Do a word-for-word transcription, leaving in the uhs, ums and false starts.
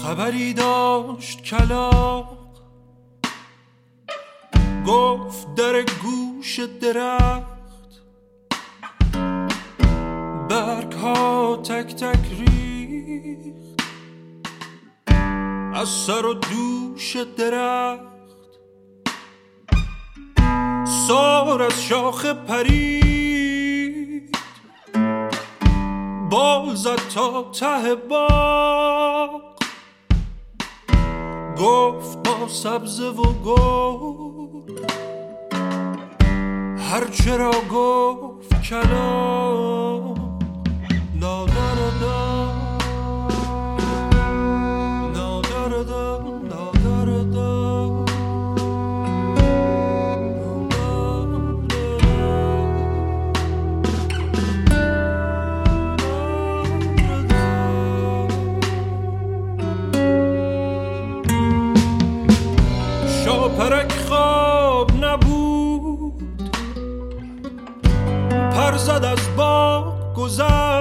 خبری داشت کلاغ، گفت در گوش درخت، برگ ها تک تک ریخت از سر و دوش درخت. سار از شاخ پرید، بال زد تا ته باغ، گفت با سبزه و گل هرچه را گفت کلاغ. نادردا نادردا نادردا شاپرک خواب نبود، پر زد از باغ گذشت،